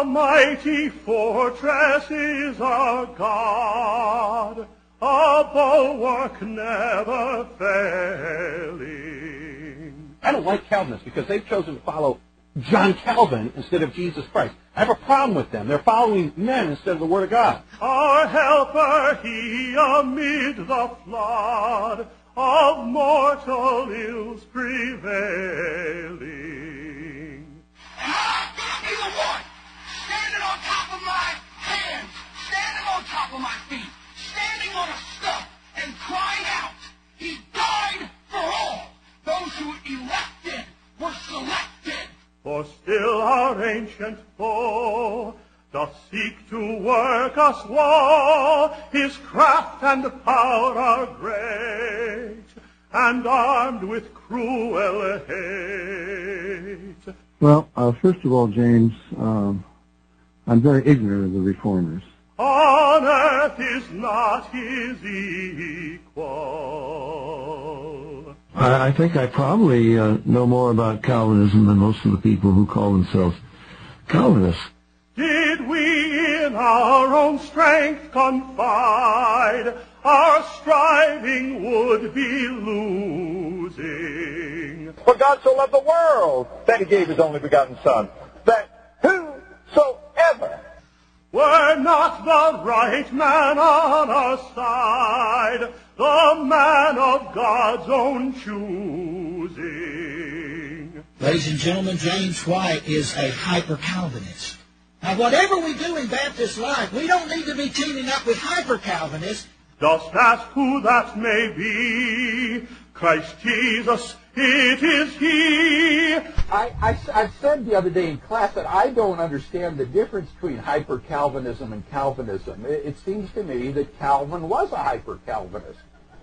mighty fortress is our God, a bulwark never failing. I don't like Calvinists because they've chosen to follow John Calvin instead of Jesus Christ. I have a problem with them. They're following men instead of the Word of God. Our helper, he amid the flood of mortal ills prevailing. And I'm gonna be the one standing on top of my hands, standing on top of my feet, standing on a stump and crying out, he died for all. Those who elected were selected. For still our ancient foe doth seek to work us woe. His craft and power are great, and armed with cruel hate. Well, first of all, James, I'm very ignorant of the Reformers. On earth is not his equal. I think I probably know more about Calvinism than most of the people who call themselves Calvinists. Did we in our own strength confide, our striving would be losing. For God so loved the world that he gave his only begotten Son, that whosoever were not the right man on our side, the man of God's own choosing. Ladies and gentlemen, James White is a hyper-Calvinist. Now, whatever we do in Baptist life, we don't need to be teaming up with hyper-Calvinists. Just ask who that may be. Christ Jesus, it is he. I said the other day in class that I don't understand the difference between hyper-Calvinism and Calvinism. It seems to me that Calvin was a hyper-Calvinist.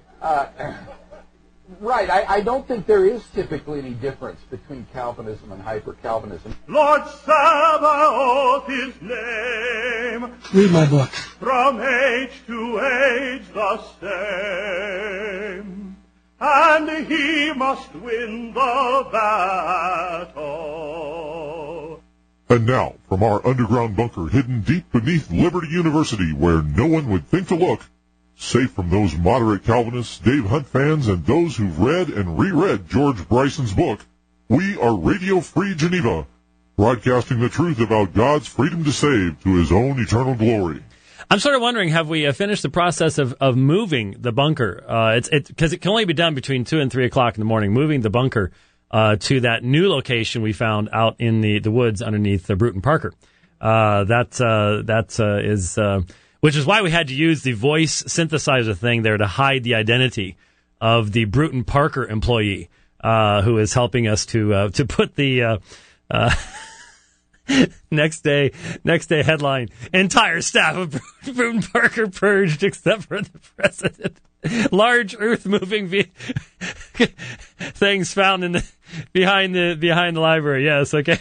Right, I don't think there is typically any difference between Calvinism and hyper-Calvinism. Lord Sabaoth, his name. Read my book. From age to age the same. And he must win the battle. And now, from our underground bunker hidden deep beneath Liberty University, where no one would think to look, safe from those moderate Calvinists, Dave Hunt fans, and those who've read and reread George Bryson's book, we are Radio Free Geneva, broadcasting the truth about God's freedom to save to his own eternal glory. I'm sort of wondering, have we finished the process of moving the bunker? Because it can only be done between 2 and 3 o'clock in the morning, moving the bunker to that new location we found out in the woods underneath Bruton Parker. Which is why we had to use the voice synthesizer thing there to hide the identity of the Bruton Parker employee who is helping us to put the next day headline: entire staff of Bruton Parker purged except for the president. Large earth moving things found behind the library. Yes, okay.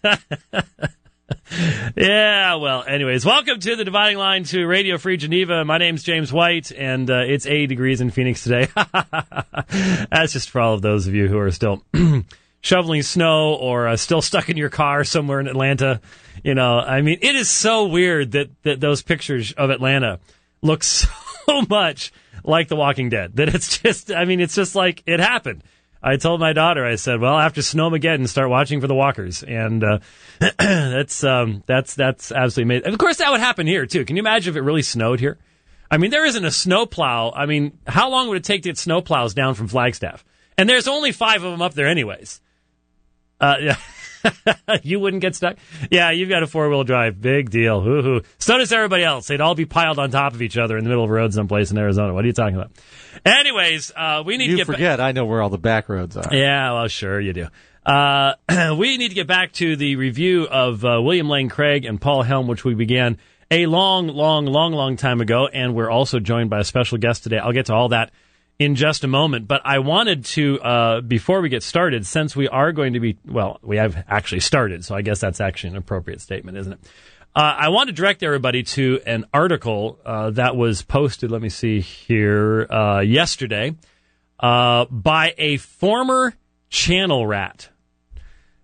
Yeah, well, anyways, welcome to the Dividing Line to Radio Free Geneva. My name's James White, and it's 80 degrees in Phoenix today. That's just for all of those of you who are still shoveling snow or still stuck in your car somewhere in Atlanta. You know, I mean, it is so weird that those pictures of Atlanta look so much like The Walking Dead that it's just like it happened. I told my daughter, I said, well, after Snowmageddon, start watching for the walkers. And that's absolutely amazing. And of course, that would happen here, too. Can you imagine if it really snowed here? I mean, there isn't a snowplow. I mean, how long would it take to get snowplows down from Flagstaff? And there's only 5 of them up there anyways. Yeah. You wouldn't get stuck? Yeah, you've got a 4-wheel drive. Big deal. Hoo-hoo. So does everybody else. They'd all be piled on top of each other in the middle of a road someplace in Arizona. What are you talking about? Anyways, we need to get forget, I know where all the back roads are. Yeah, well, sure you do. We need to get back to the review of William Lane Craig and Paul Helm, which we began a long time ago, and we're also joined by a special guest today. I'll get to all that in just a moment, but I wanted to, before we get started, since we are going to be, well, we have actually started, so I guess that's actually an appropriate statement, isn't it? I want to direct everybody to an article that was posted, let me see here, yesterday, by a former channel rat.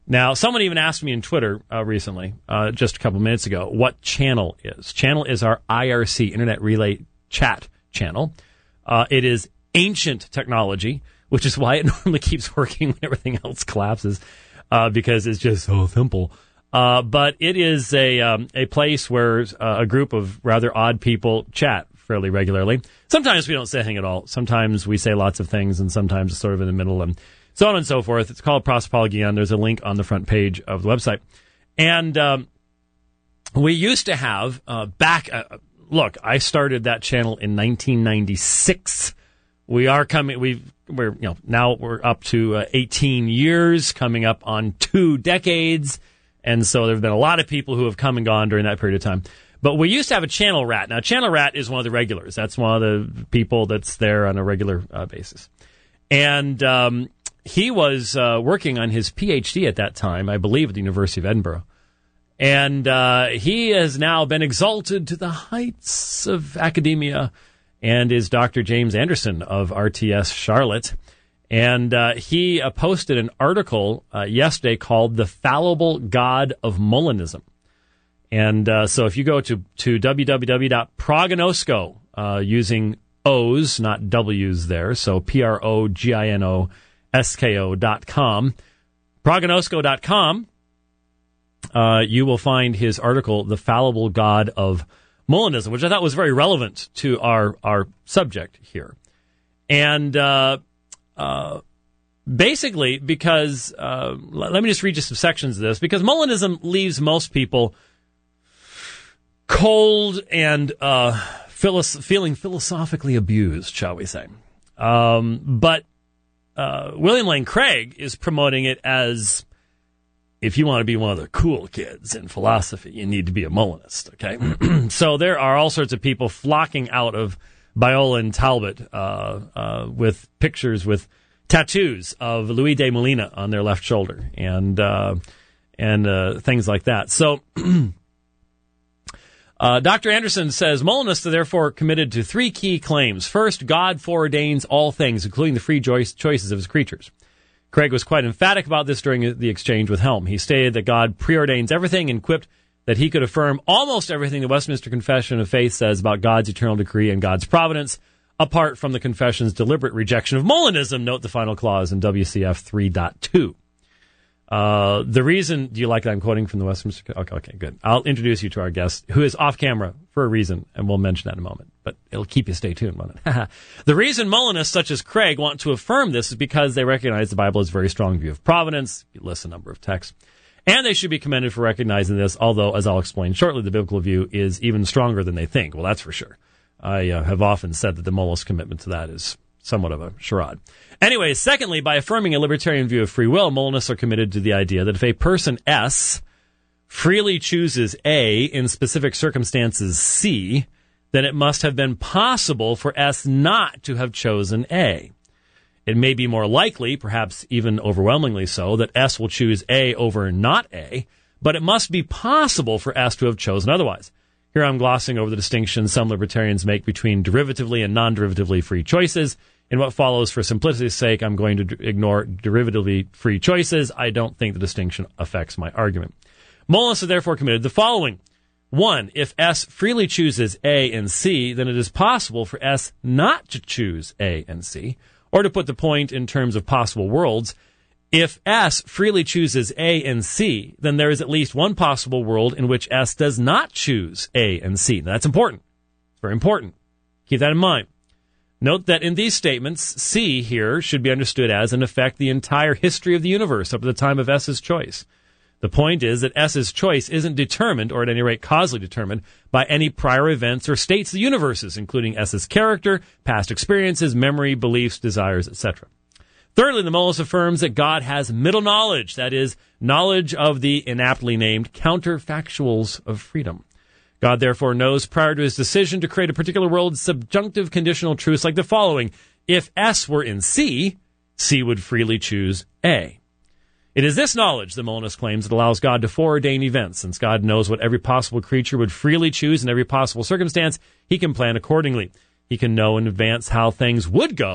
Now, someone even asked me in Twitter recently, just a couple minutes ago, what Channel is. Channel is our IRC, Internet Relay Chat channel. It is ancient technology, which is why it normally keeps working when everything else collapses, because it's just so simple. But it is a place where a group of rather odd people chat fairly regularly. Sometimes we don't say anything at all. Sometimes we say lots of things, and sometimes it's sort of in the middle, and so on and so forth. It's called Prosopologion. There's a link on the front page of the website. And we used to have look, I started that channel in 1996. Now we're up to 18 years, coming up on 2 decades. And so there have been a lot of people who have come and gone during that period of time. But we used to have a channel rat. Now, channel rat is one of the regulars. That's one of the people that's there on a regular basis. And he was working on his PhD at that time, I believe, at the University of Edinburgh. And he has now been exalted to the heights of academia and is Dr. James Anderson of RTS Charlotte. And he posted an article yesterday called The Fallible God of Molinism. And so if you go to www.prognosco, using O's, not W's there, so PROGINOSKO.com, prognosco.com, you will find his article, The Fallible God of Molinism, which I thought was very relevant to our subject here. And basically, because, let me just read you some sections of this, because Molinism leaves most people cold and feeling philosophically abused, shall we say. But William Lane Craig is promoting it as, if you want to be one of the cool kids in philosophy, you need to be a Molinist, okay? So there are all sorts of people flocking out of Biola and Talbot with pictures with tattoos of Louis de Molina on their left shoulder and things like that. So Dr. Anderson says, Molinists are therefore committed to 3 key claims. First, God foreordains all things, including the free choices of his creatures. Craig was quite emphatic about this during the exchange with Helm. He stated that God preordains everything and quipped that he could affirm almost everything the Westminster Confession of Faith says about God's eternal decree and God's providence, apart from the Confession's deliberate rejection of Molinism. Note the final clause in WCF 3.2. The reason, do you like that I'm quoting from the Westminster? Okay, good. I'll introduce you to our guest, who is off camera for a reason, and we'll mention that in a moment. But it'll keep you stay tuned, won't it? The reason Molinists such as Craig want to affirm this is because they recognize the Bible as a very strong view of providence. It lists a number of texts. And they should be commended for recognizing this, although, as I'll explain shortly, the biblical view is even stronger than they think. Well, that's for sure. I have often said that the Molist commitment to that is somewhat of a charade. Anyway, secondly, by affirming a libertarian view of free will, Molinists are committed to the idea that if a person S freely chooses A in specific circumstances C, then it must have been possible for S not to have chosen A. It may be more likely, perhaps even overwhelmingly so, that S will choose A over not A, but it must be possible for S to have chosen otherwise. Here I'm glossing over the distinction some libertarians make between derivatively and non-derivatively free choices. In what follows, for simplicity's sake, I'm going to ignore derivatively free choices. I don't think the distinction affects my argument. Molinists are therefore committed to the following. 1, if S freely chooses A and C, then it is possible for S not to choose A and C. Or to put the point in terms of possible worlds, if S freely chooses A and C, then there is at least one possible world in which S does not choose A and C. Now, that's important. It's very important. Keep that in mind. Note that in these statements, C here should be understood as, in effect, the entire history of the universe up to the time of S's choice. The point is that S's choice isn't determined, or at any rate causally determined, by any prior events or states of the universes, including S's character, past experiences, memory, beliefs, desires, etc. Thirdly, the Molist affirms that God has middle knowledge, that is, knowledge of the inaptly named counterfactuals of freedom. God therefore knows prior to his decision to create a particular world subjunctive conditional truths like the following. If S were in C, C would freely choose A. It is this knowledge, the Molinist claims, that allows God to foreordain events. Since God knows what every possible creature would freely choose in every possible circumstance, he can plan accordingly. He can know in advance how things would go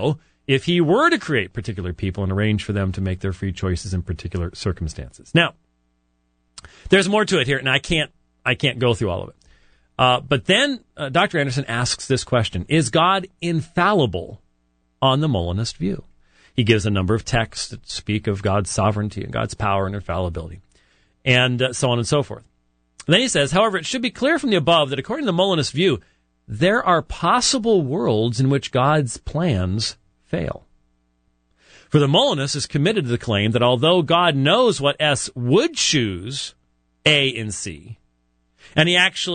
if he were to create particular people and arrange for them to make their free choices in particular circumstances. Now, there's more to it here, and I can't go through all of it. But then Dr. Anderson asks this question: is God infallible on the Molinist view? He gives a number of texts that speak of God's sovereignty and God's power and infallibility, and so on and so forth. And then he says, however, it should be clear from the above that according to the Molinist view, there are possible worlds in which God's plans fail. For the Molinist is committed to the claim that although God knows what S would choose, A and C, and he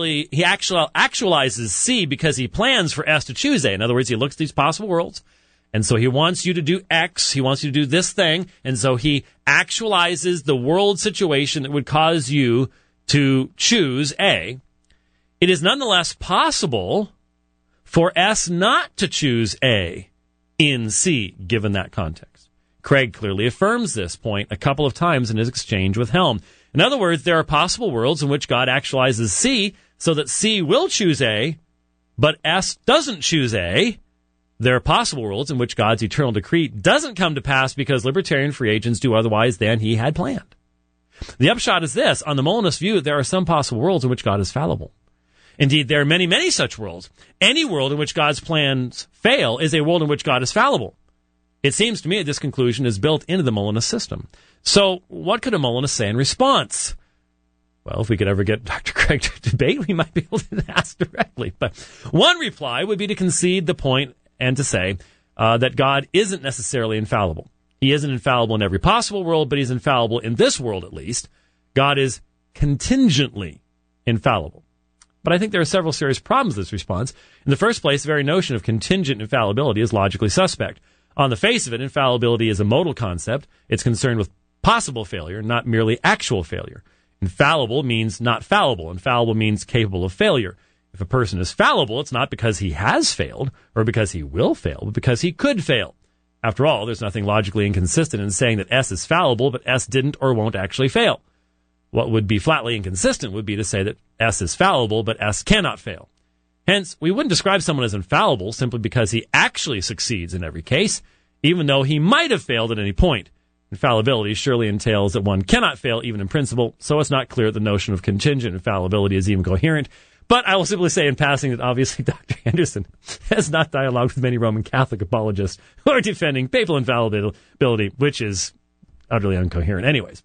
actualizes C because he plans for S to choose A. In other words, he looks at these possible worlds, and so he wants you to do X, he wants you to do this thing, and so he actualizes the world situation that would cause you to choose A. It is nonetheless possible for S not to choose A in C, given that context. Craig clearly affirms this point a couple of times in his exchange with Helm. In other words, there are possible worlds in which God actualizes C so that C will choose A, but S doesn't choose A. There are possible worlds in which God's eternal decree doesn't come to pass because libertarian free agents do otherwise than he had planned. The upshot is this: on the Molinist view, there are some possible worlds in which God is fallible. Indeed, there are many, many such worlds. Any world in which God's plans fail is a world in which God is fallible. It seems to me that this conclusion is built into the Molinist system. So what could a Molinist say in response? Well, if we could ever get Dr. Craig to debate, we might be able to ask directly. But one reply would be to concede the point and to say that God isn't necessarily infallible. He isn't infallible in every possible world, but he's infallible in this world at least. God is contingently infallible. But I think there are several serious problems with this response. In the first place, the very notion of contingent infallibility is logically suspect. On the face of it, infallibility is a modal concept. It's concerned with possible failure, not merely actual failure. Infallible means not fallible. Infallible means capable of failure. If a person is fallible, it's not because he has failed or because he will fail, but because he could fail. After all, there's nothing logically inconsistent in saying that S is fallible, but S didn't or won't actually fail. What would be flatly inconsistent would be to say that S is fallible, but S cannot fail. Hence, we wouldn't describe someone as infallible simply because he actually succeeds in every case, even though he might have failed at any point. Infallibility surely entails that one cannot fail even in principle, so it's not clear the notion of contingent infallibility is even coherent. But I will simply say in passing that obviously Dr. Anderson has not dialogued with many Roman Catholic apologists who are defending papal infallibility, which is utterly incoherent. Anyway,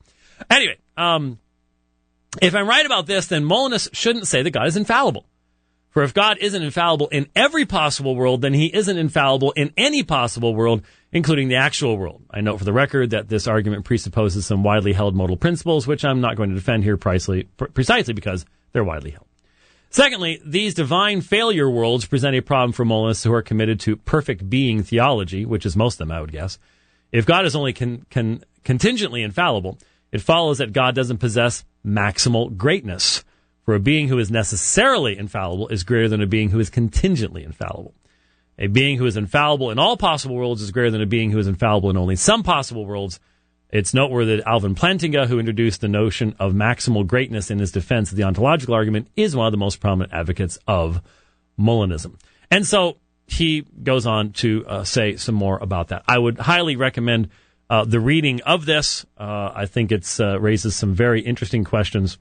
if I'm right about this, then Molinists shouldn't say that God is infallible. For if God isn't infallible in every possible world, then he isn't infallible in any possible world, including the actual world. I note for the record that this argument presupposes some widely held modal principles, which I'm not going to defend here precisely because they're widely held. Secondly, these divine failure worlds present a problem for Molinists who are committed to perfect being theology, which is most of them, I would guess. If God is only contingently infallible, it follows that God doesn't possess maximal greatness. For a being who is necessarily infallible is greater than a being who is contingently infallible. A being who is infallible in all possible worlds is greater than a being who is infallible in only some possible worlds. It's noteworthy that Alvin Plantinga, who introduced the notion of maximal greatness in his defense of the ontological argument, is one of the most prominent advocates of Molinism. And so he goes on to say some more about that. I would highly recommend the reading of this. I think it raises some very interesting questions.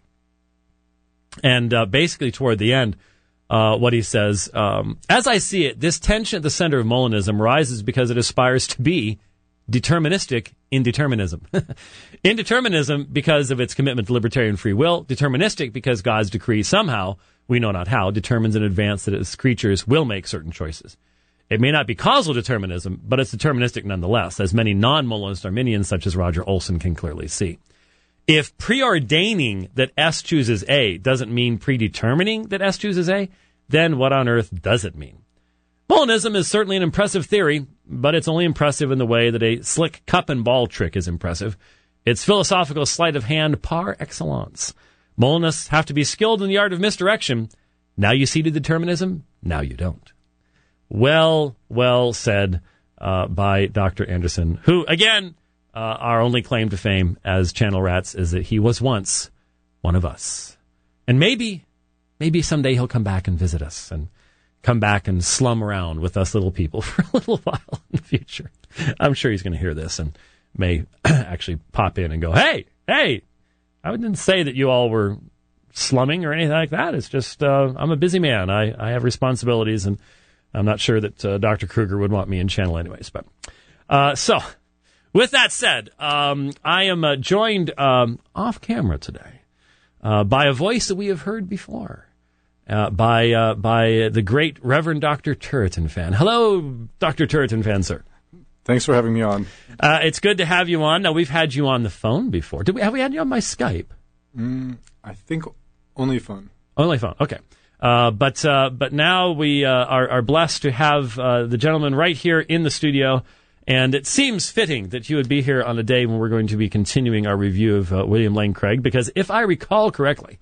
And basically toward the end, what he says, as I see it, this tension at the center of Molinism rises because it aspires to be deterministic indeterminism. Indeterminism because of its commitment to libertarian free will. Deterministic because God's decree somehow, we know not how, determines in advance that its creatures will make certain choices. It may not be causal determinism, but it's deterministic nonetheless, as many non-Molinist Arminians such as Roger Olson can clearly see. If preordaining that S chooses A doesn't mean predetermining that S chooses A, then what on earth does it mean? Molinism is certainly an impressive theory, but it's only impressive in the way that a slick cup and ball trick is impressive. It's philosophical sleight of hand par excellence. Molinists have to be skilled in the art of misdirection. Now you see to determinism, now you don't. Well said by Dr. Anderson, who, again, our only claim to fame as Channel Rats is that he was once one of us. And maybe someday he'll come back and visit us, and come back and slum around with us little people for a little while in the future. I'm sure he's going to hear this and may actually pop in and go, hey, I didn't say that you all were slumming or anything like that. It's just I'm a busy man. I have responsibilities, and I'm not sure that Dr. Kruger would want me in channel anyways. But so, with that said, I am joined off camera today by a voice that we have heard before. By the great Reverend Dr. Turretin Fan. Hello, Dr. Turretin Fan, sir. Thanks for having me on. It's good to have you on. Now, we've had you on the phone before. Have we had you on my Skype? I think only phone. Only phone, okay. But now we are blessed to have the gentleman right here in the studio, and it seems fitting that you would be here on a day when we're going to be continuing our review of William Lane Craig, because if I recall correctly,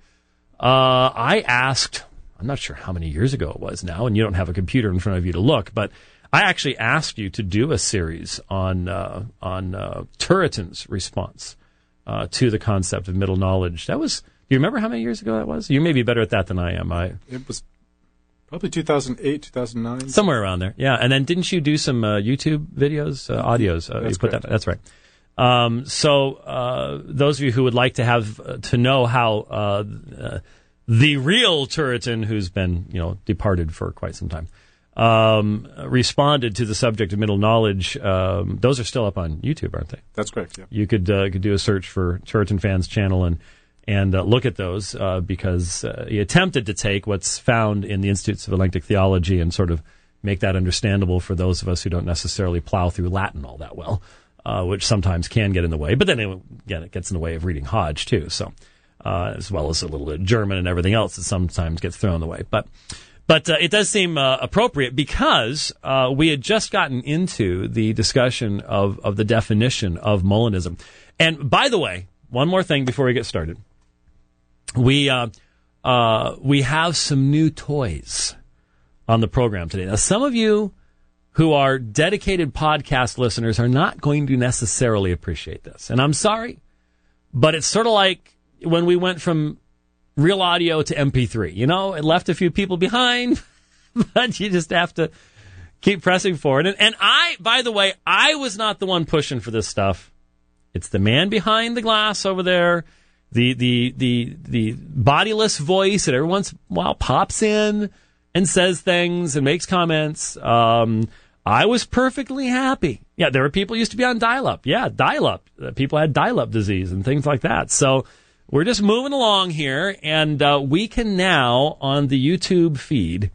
I asked, I'm not sure how many years ago it was now, and you don't have a computer in front of you to look, but I actually asked you to do a series on Turretin's response to the concept of middle knowledge. That was, do you remember how many years ago that was? You may be better at that than I am. It was probably 2008, 2009. Somewhere around there, yeah. And then didn't you do some YouTube videos, audios? That's correct. That's right. So those of you who would like to have to know how the real Turretin, who's been departed for quite some time, responded to the subject of middle knowledge, those are still up on YouTube, aren't they? That's correct. Yeah. You could do a search for Turretin Fan's channel and look at those because he attempted to take what's found in the Institutes of Eclectic Theology and sort of make that understandable for those of us who don't necessarily plow through Latin all that well. Which sometimes can get in the way. But then, again, it gets in the way of reading Hodge, too. So, as well as a little bit of German and everything else that sometimes gets thrown in the way. But it does seem appropriate because we had just gotten into the discussion of the definition of Molinism. And, by the way, one more thing before we get started. We have some new toys on the program today. Now, some of you who are dedicated podcast listeners are not going to necessarily appreciate this. And I'm sorry, but it's sort of like when we went from real audio to MP3. It left a few people behind, but you just have to keep pressing forward. And I, by the way, I was not the one pushing for this stuff. It's the man behind the glass over there, the bodiless voice that every once in a while pops in and says things and makes comments. I was perfectly happy. Yeah, there were people who used to be on dial-up. Yeah, dial-up. People had dial-up disease and things like that. So we're just moving along here, and we can now, on the YouTube feed,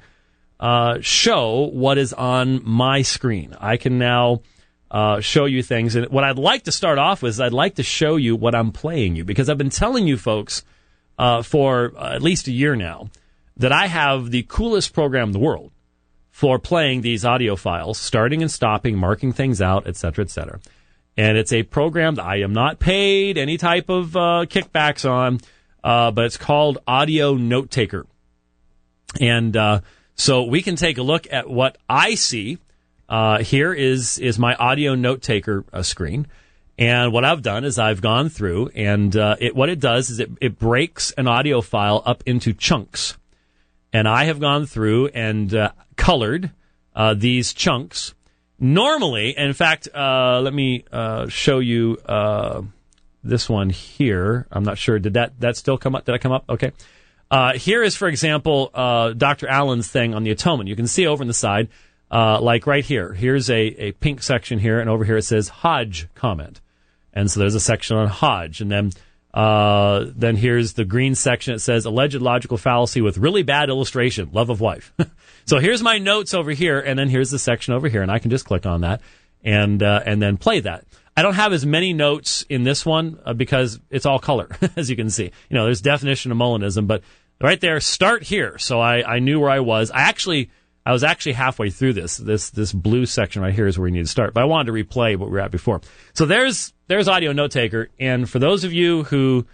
show what is on my screen. I can now show you things. And what I'd like to start off with is I'd like to show you what I'm playing you, because I've been telling you folks for at least a year now that I have the coolest program in the world for playing these audio files, starting and stopping, marking things out, et cetera, et cetera. And it's a program that I am not paid any type of kickbacks on, but it's called Audio Note Taker. And so we can take a look at what I see. Here is my Audio Note Taker screen. And what I've done is I've gone through, and what it does is it breaks an audio file up into chunks. And I have gone through and colored these chunks. Normally, in fact, let me show you this one here. I'm not sure. Did that still come up? Did I come up? Okay. Here is, for example, Dr. Allen's thing on the atonement. You can see over on the side, like right here. Here's a pink section here, and over here it says Hodge comment. And so there's a section on Hodge. And then here's the green section. It says alleged logical fallacy with really bad illustration, love of wife. So here's my notes over here, and then here's the section over here, and I can just click on that and then play that. I don't have as many notes in this one because it's all color, as you can see. There's definition of Molinism, but right there, start here. So I knew where I was. I was actually halfway through this blue section right here is where we need to start. But I wanted to replay what we were at before. So there's Audio Note Taker. And for those of you who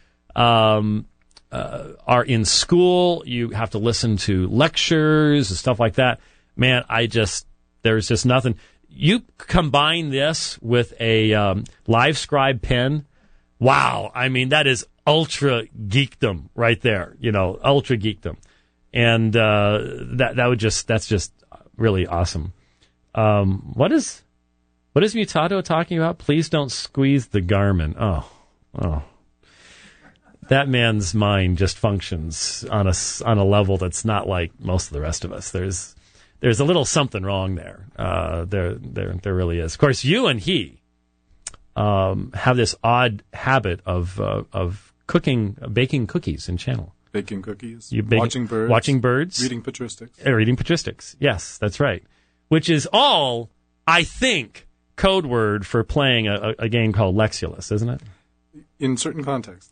are in school, you have to listen to lectures and stuff like that. Man, there's just nothing. You combine this with a Live Scribe pen. Wow. I mean, that is ultra geekdom right there. Ultra geekdom. And that's just really awesome. What is Mutado talking about? Please don't squeeze the Garmin. Oh. That man's mind just functions on a level that's not like most of the rest of us. There's a little something wrong there. There really is. Of course, you and he have this odd habit of baking cookies in channel. Baking cookies, watching birds, reading patristics. Reading patristics. Yes, that's right. Which is all, I think, code word for playing a game called Lexulus, isn't it? In certain contexts.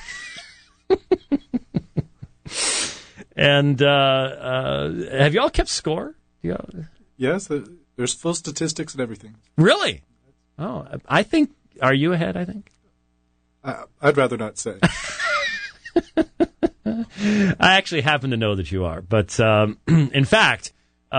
And have you all kept score? Yes, there's full statistics and everything. Really? Oh, I think. Are you ahead? I think. I'd rather not say. I actually happen to know that you are, but in fact,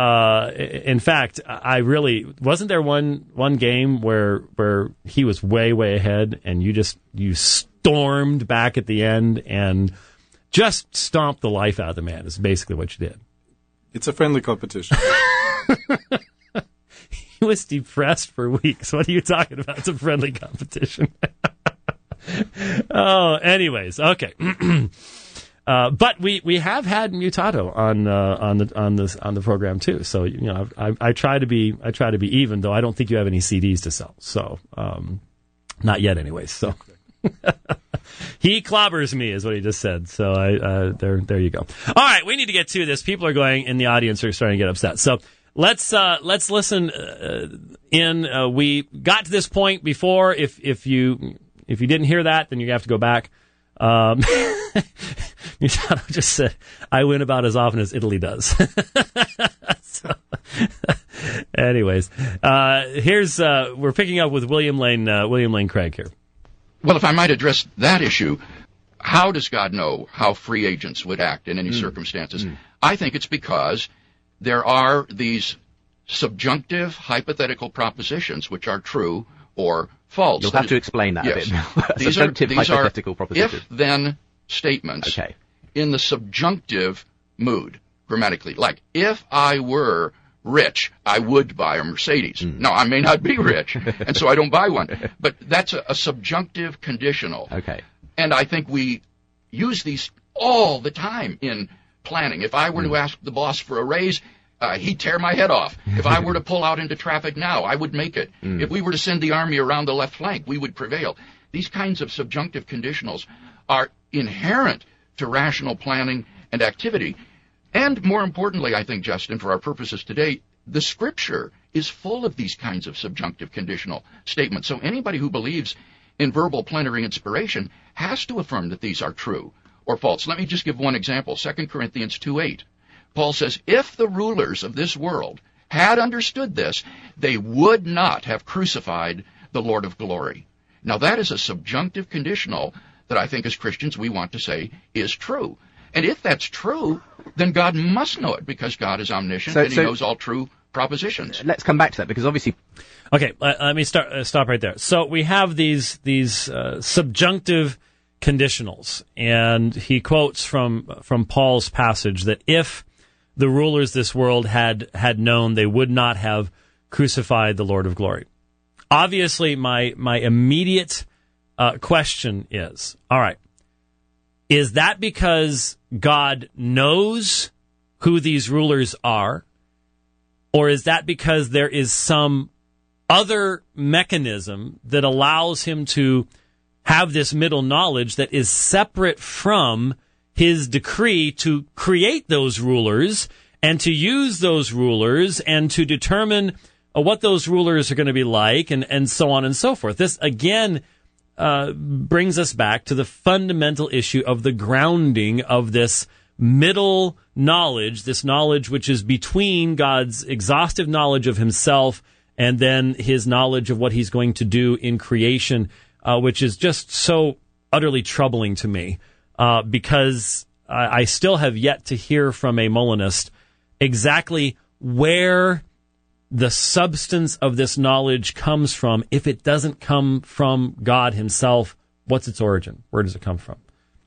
I really wasn't there one game where he was way ahead, and you stormed back at the end and just stomped the life out of the man. Is basically what you did. It's a friendly competition. He was depressed for weeks. What are you talking about? It's a friendly competition. Oh, anyways, okay. But we have had Mutado on the program too. So I try to be even, though I don't think you have any CDs to sell. So not yet, anyways. So he clobbers me, is what he just said. So there you go. All right, we need to get to this. People are going in the audience are starting to get upset. So let's listen in. We got to this point before. If you didn't hear that, then you have to go back. Mutado just said, I win about as often as Italy does. So, anyways, we're picking up with William Lane Craig here. Well, if I might address that issue, how does God know how free agents would act in any circumstances? I think it's because there are these subjunctive hypothetical propositions which are true or false. You'll have to explain that a bit. These hypothetical propositions. If-then statements in the subjunctive mood, grammatically. Like, if I were rich, I would buy a Mercedes. No, I may not be rich, and so I don't buy one. But that's a subjunctive conditional. Okay. And I think we use these all the time in planning. If I were to ask the boss for a raise, he'd tear my head off. If I were to pull out into traffic now, I would make it. If we were to send the army around the left flank, we would prevail. These kinds of subjunctive conditionals are inherent to rational planning and activity. And more importantly, I think, Justin, for our purposes today, the Scripture is full of these kinds of subjunctive conditional statements. So anybody who believes in verbal plenary inspiration has to affirm that these are true or false. Let me just give one example, 2 Corinthians 2:8. Paul says, if the rulers of this world had understood this, they would not have crucified the Lord of glory. Now that is a subjunctive conditional that I think as Christians we want to say is true. And if that's true, then God must know it because God is omniscient and he knows all true propositions. Let's come back to that because obviously... Okay, let me stop right there. So we have these subjunctive conditionals, and he quotes from Paul's passage that if the rulers of this world had known, they would not have crucified the Lord of glory. Obviously, my immediate question is, all right, is that because God knows who these rulers are, or is that because there is some other mechanism that allows him to have this middle knowledge that is separate from his decree to create those rulers and to use those rulers and to determine what those rulers are going to be like and so on and so forth? This, again, brings us back to the fundamental issue of the grounding of this middle knowledge, this knowledge which is between God's exhaustive knowledge of himself and then his knowledge of what he's going to do in creation, which is just so utterly troubling to me. Because I still have yet to hear from a Molinist exactly where the substance of this knowledge comes from. If it doesn't come from God himself, what's its origin? Where does it come from?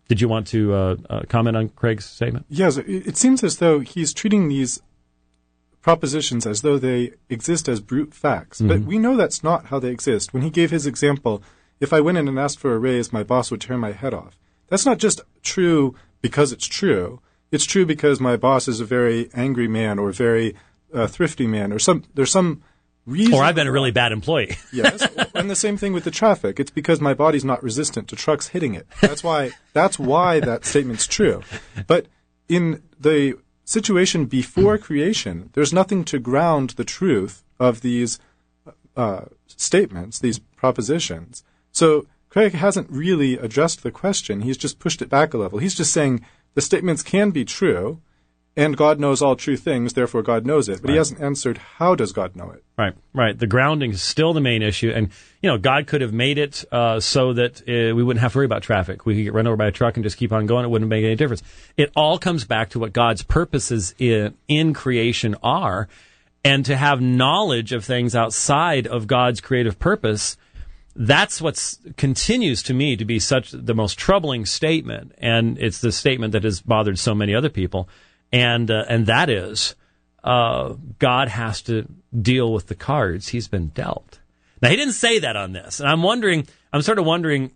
Did you want to comment on Craig's statement? Yes, it seems as though he's treating these propositions as though they exist as brute facts. But we know that's not how they exist. When he gave his example, if I went in and asked for a raise, my boss would tear my head off. That's not just true because it's true. It's true because my boss is a very angry man or a very thrifty man, or there's some reason. Or I've been a really bad employee. Yes, and the same thing with the traffic. It's because my body's not resistant to trucks hitting it. That's why that statement's true. But in the situation before creation, there's nothing to ground the truth of these statements, these propositions. So Craig hasn't really addressed the question. He's just pushed it back a level. He's just saying the statements can be true, and God knows all true things, therefore God knows it. But he hasn't answered, how does God know it? Right. The grounding is still the main issue. And, God could have made it so that we wouldn't have to worry about traffic. We could get run over by a truck and just keep on going. It wouldn't make any difference. It all comes back to what God's purposes in creation are. And to have knowledge of things outside of God's creative purpose, that's what continues to me to be such the most troubling statement. And it's the statement that has bothered so many other people. And that is, God has to deal with the cards he's been dealt. Now, he didn't say that on this. And I'm sort of wondering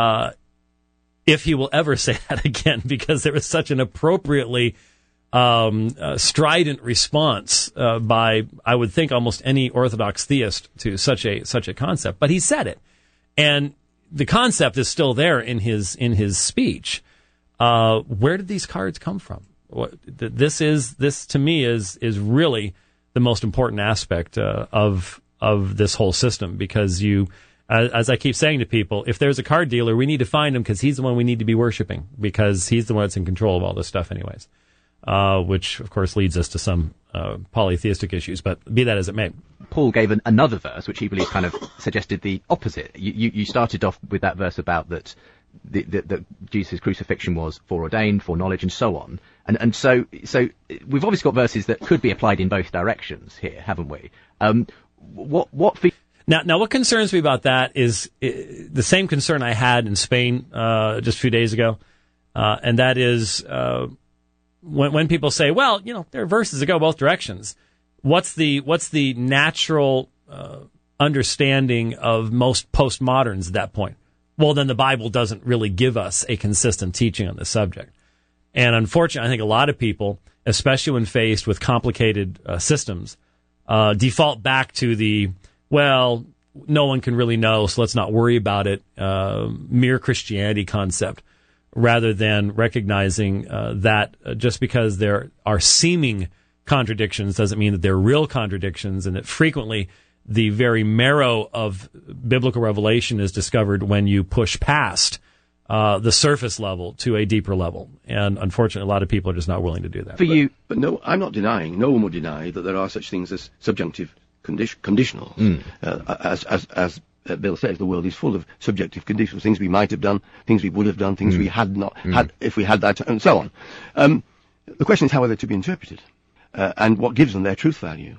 if he will ever say that again, because there was such an appropriately strident response by, I would think, almost any Orthodox theist to such a concept. But he said it. And the concept is still there in his speech. Where did these cards come from? This to me is really the most important aspect of this whole system, because as I keep saying to people, if there's a card dealer, we need to find him because he's the one we need to be worshiping, because he's the one that's in control of all this stuff anyways, which of course leads us to some polytheistic issues, but be that as it may. Paul gave another verse which he believes kind of suggested the opposite. You started off with that verse about that that Jesus' crucifixion was foreordained, foreknowledge, and so on. And so we've obviously got verses that could be applied in both directions here, haven't we? Now, what concerns me about that is the same concern I had in Spain just a few days ago, and that is when people say, well, there are verses that go both directions. What's the natural understanding of most postmoderns at that point? Well, then the Bible doesn't really give us a consistent teaching on this subject. And unfortunately, I think a lot of people, especially when faced with complicated systems, default back to no one can really know, so let's not worry about it, mere Christianity concept, rather than recognizing that just because there are seeming contradictions doesn't mean that they're real contradictions, and that frequently the very marrow of biblical revelation is discovered when you push past the surface level to a deeper level. And unfortunately, a lot of people are just not willing to do that. But no, I'm not denying, no one would deny that there are such things as subjunctive conditionals. As Bill says, the world is full of subjective conditionals, things we might have done, things we would have done, things we had not had if we had that, and so on. The question is how are they to be interpreted, and what gives them their truth value.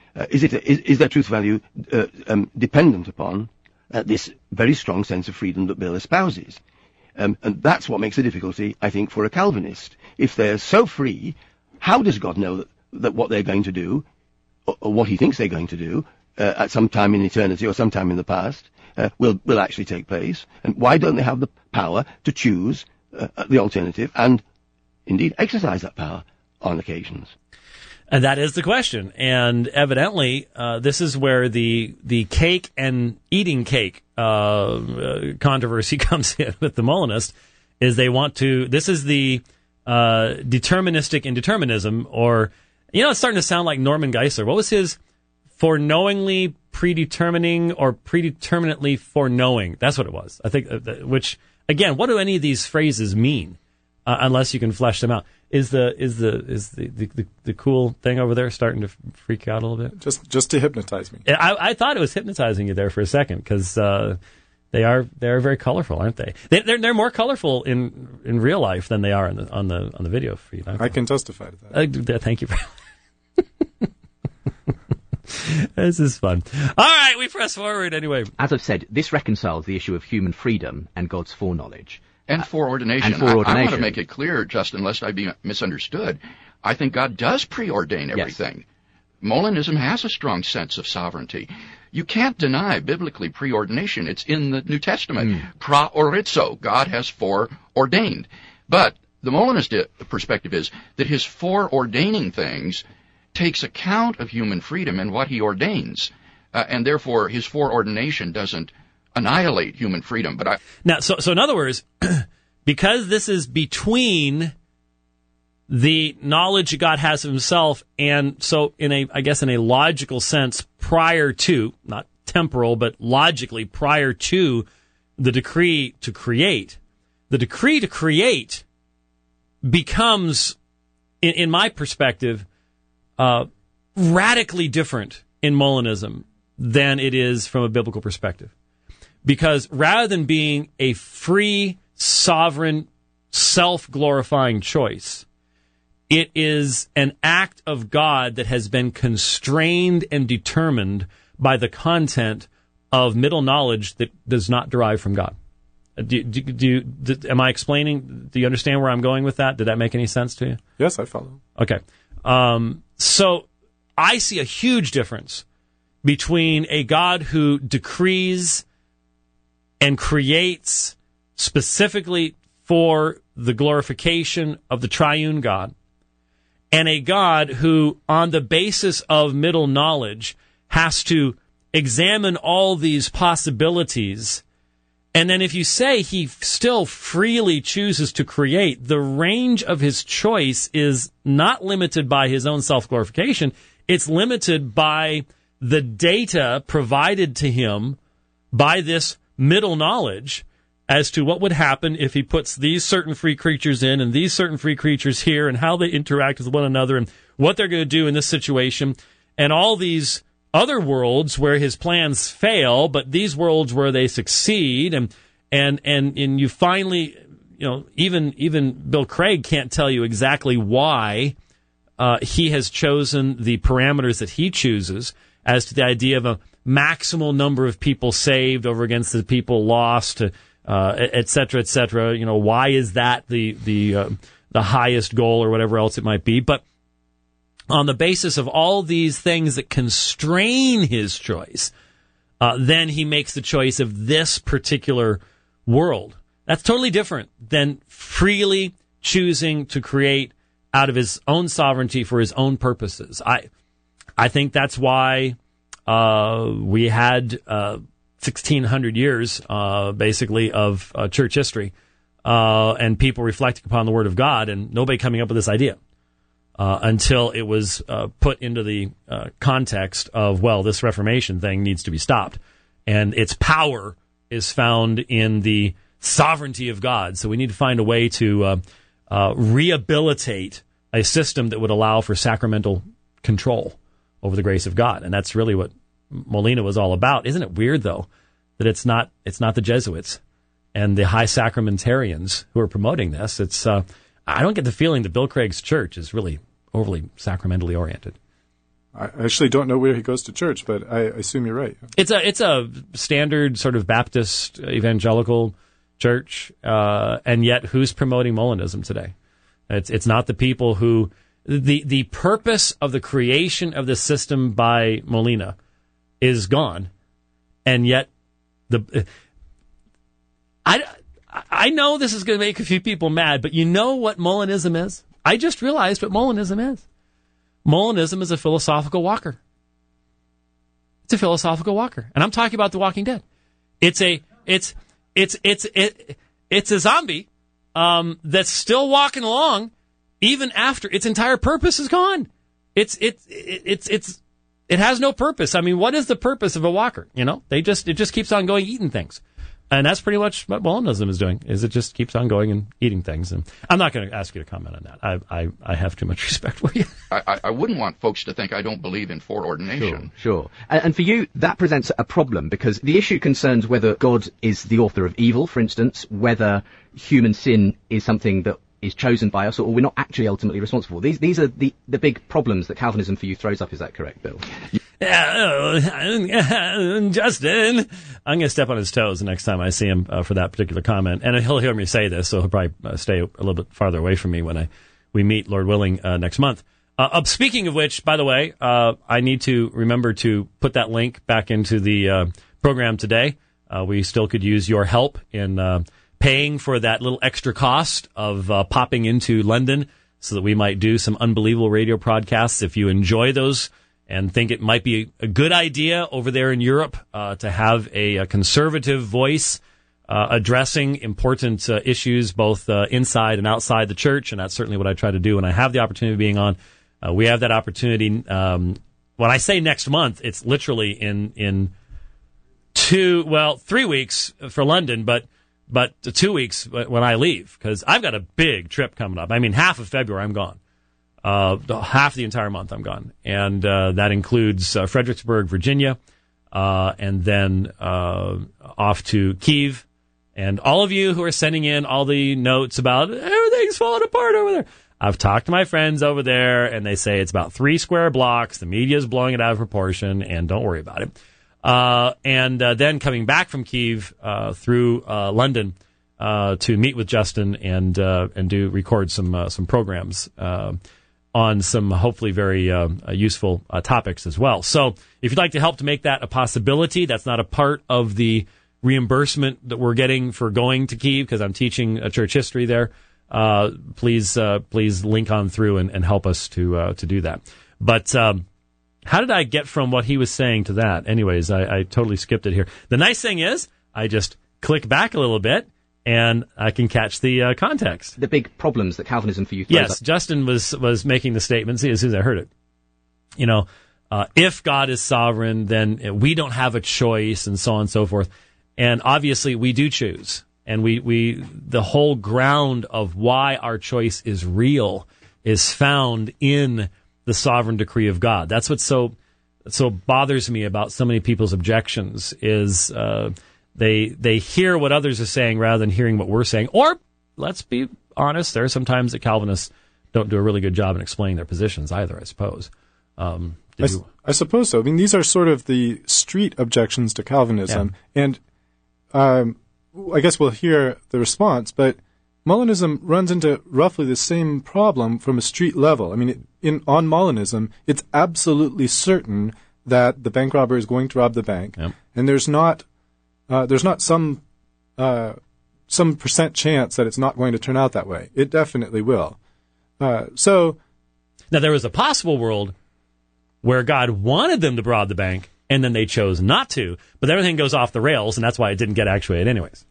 Is their truth value dependent upon this very strong sense of freedom that Bill espouses? And that's what makes the difficulty, I think, for a Calvinist. If they're so free, how does God know that what they're going to do, or what he thinks they're going to do, at some time in eternity or some time in the past, will actually take place? And why don't they have the power to choose the alternative and, indeed, exercise that power on occasions? And that is the question. And evidently, this is where the cake and eating cake controversy comes in with the Molinist, is they want to, this is the deterministic indeterminism, or, it's starting to sound like Norman Geisler. What was his foreknowingly predetermining or predeterminately foreknowing? That's what it was. I think, which, again, what do any of these phrases mean? Unless you can flesh them out. Is the cool thing over there starting to freak out a little bit? Just to hypnotize me. I thought it was hypnotizing you there for a second, because they are very colorful, aren't they? They're more colorful in real life than they are on the video feed. I can testify to that. Thank you. This is fun. All right, we press forward anyway. As I've said, this reconciles the issue of human freedom and God's foreknowledge. And foreordination. I want to make it clear, Justin, lest I be misunderstood. I think God does preordain everything. Yes. Molinism has a strong sense of sovereignty. You can't deny biblically preordination. It's in the New Testament. Praorizo, God has foreordained. But the Molinist perspective is that his foreordaining things takes account of human freedom and what he ordains. And therefore, his foreordination doesn't annihilate human freedom. But so in other words, because this is between the knowledge God has of himself, and so in a logical sense, prior to, not temporal, but logically prior to the decree to create, the decree to create becomes, in my perspective, radically different in Molinism than it is from a biblical perspective. Because rather than being a free, sovereign, self-glorifying choice, it is an act of God that has been constrained and determined by the content of middle knowledge that does not derive from God. Am I explaining? Do you understand where I'm going with that? Did that make any sense to you? Yes, I follow. Okay. So I see a huge difference between a God who decrees and creates specifically for the glorification of the triune God, and a God who, on the basis of middle knowledge, has to examine all these possibilities. And then if you say he still freely chooses to create, the range of his choice is not limited by his own self-glorification. It's limited by the data provided to him by this middle knowledge as to what would happen if he puts these certain free creatures in and these certain free creatures here and how they interact with one another and what they're going to do in this situation and all these other worlds where his plans fail, but these worlds where they succeed, and you finally, even Bill Craig can't tell you exactly why he has chosen the parameters that he chooses as to the idea of a maximal number of people saved over against the people lost, et cetera, et cetera. Why is that the highest goal or whatever else it might be? But on the basis of all these things that constrain his choice, then he makes the choice of this particular world. That's totally different than freely choosing to create out of his own sovereignty for his own purposes. I think that's why we had 1,600 years, basically, of church history and people reflecting upon the Word of God and nobody coming up with this idea. Until it was put into the context of, well, this Reformation thing needs to be stopped. And its power is found in the sovereignty of God. So we need to find a way to rehabilitate a system that would allow for sacramental control over the grace of God. And that's really what Molina was all about. Isn't it weird, though, that it's not the Jesuits and the high sacramentarians who are promoting this? It's I don't get the feeling that Bill Craig's church is really overly sacramentally oriented. I actually don't know where he goes to church, but I assume you're right. It's a standard sort of Baptist evangelical church, and yet who's promoting Molinism today? It's not the people who the purpose of the creation of the system by Molina is gone, and yet I know this is going to make a few people mad, but you know what Molinism is? I just realized what Molinism is. Molinism is a philosophical walker. It's a philosophical walker. And I'm talking about The Walking Dead. It's a zombie that's still walking along even after its entire purpose is gone. It has no purpose. I mean, what is the purpose of a walker? It just keeps on going eating things. And that's pretty much what Molinism is doing, is it just keeps on going and eating things. And I'm not going to ask you to comment on that. I have too much respect for you. I wouldn't want folks to think I don't believe in foreordination. Sure. And for you, that presents a problem, because the issue concerns whether God is the author of evil, for instance, whether human sin is something that is chosen by us, or we're not actually ultimately responsible. These are the big problems that Calvinism for you throws up. Is that correct, Bill? Justin, I'm going to step on his toes the next time I see him for that particular comment, and he'll hear me say this, so he'll probably stay a little bit farther away from me when we meet, Lord willing, next month. Speaking of which, by the way, I need to remember to put that link back into the program today. We still could use your help in paying for that little extra cost of popping into London so that we might do some unbelievable radio broadcasts. If you enjoy those and think it might be a good idea over there in Europe to have a conservative voice addressing important issues both inside and outside the church, and that's certainly what I try to do when I have the opportunity of being on. We have that opportunity. When I say next month, it's literally in 3 weeks for London, but 2 weeks when I leave, because I've got a big trip coming up. I mean, half of February I'm gone. Half the entire month I'm gone. And that includes Fredericksburg, Virginia, and then off to Kyiv. And all of you who are sending in all the notes about everything's falling apart over there. I've talked to my friends over there, and they say it's about 3 square blocks. The media's blowing it out of proportion, and don't worry about it. And then coming back from Kyiv through London to meet with Justin and record some programs on some hopefully very useful topics as well. So if you'd like to help to make that a possibility, that's not a part of the reimbursement that we're getting for going to Kyiv because I'm teaching church history there. Please link on through and help us to do that. But how did I get from what he was saying to that? Anyways, I totally skipped it here. The nice thing is I just click back a little bit and I can catch the context. The big problems that Calvinism for you throws up. Yes, Justin was making the statement as soon as I heard it. You know, if God is sovereign, then we don't have a choice and so on and so forth. And obviously we do choose. And we the whole ground of why our choice is real is found in the sovereign decree of God. That's what so bothers me about so many people's objections is they hear what others are saying rather than hearing what we're saying. Or, let's be honest, there are some times that Calvinists don't do a really good job in explaining their positions either, I suppose. I suppose so. I mean, these are sort of the street objections to Calvinism. Yeah. And I guess we'll hear the response, but Molinism runs into roughly the same problem from a street level. I mean, on Molinism, it's absolutely certain that the bank robber is going to rob the bank, and there's not some percent chance that it's not going to turn out that way. It definitely will. So now there was a possible world where God wanted them to rob the bank, and then they chose not to, but everything goes off the rails, and that's why it didn't get actuated anyways.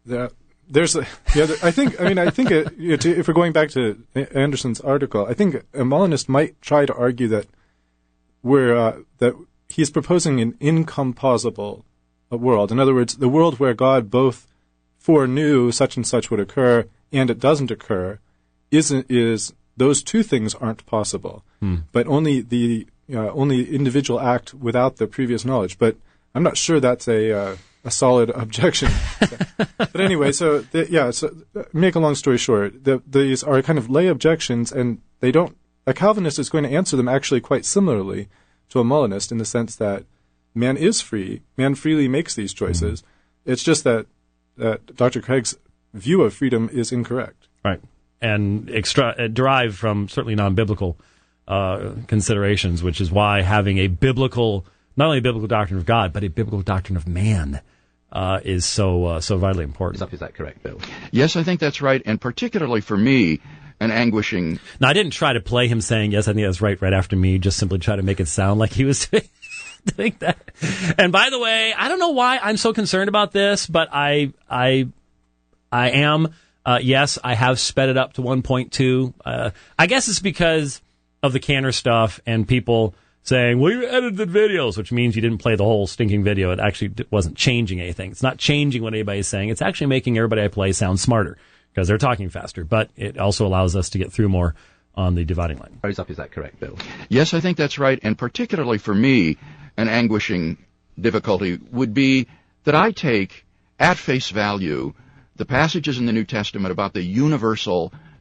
I think if we're going back to Anderson's article, I think a Molinist might try to argue that that he's proposing an incomposable world. In other words, the world where God both foreknew such and such would occur and it doesn't occur is those two things aren't possible, but only the individual act without the previous knowledge. But I'm not sure that's a solid objection. But anyway, so make a long story short, these are kind of lay objections, and they don't. A Calvinist is going to answer them actually quite similarly to a Molinist in the sense that man is free, man freely makes these choices. Mm-hmm. It's just that Dr. Craig's view of freedom is incorrect. Right, and derived from certainly non-biblical considerations, which is why having a biblical, not only a biblical doctrine of God, but a biblical doctrine of man is so vitally important. Is that correct, Bill? Yes, I think that's right, and particularly for me, an anguishing... Now, I didn't try to play him saying, yes, I think that's right after me, just simply try to make it sound like he was doing that. And by the way, I don't know why I'm so concerned about this, but I am. Yes, I have sped it up to 1.2. I guess it's because of the Cantor stuff and people saying, well, you edited videos, which means you didn't play the whole stinking video. It actually wasn't changing anything. It's not changing what anybody's saying. It's actually making everybody I play sound smarter because they're talking faster. But it also allows us to get through more on the dividing line. Is that correct, Bill? Yes, I think that's right. And particularly for me, an anguishing difficulty would be that I take at face value the passages in the New Testament about the universal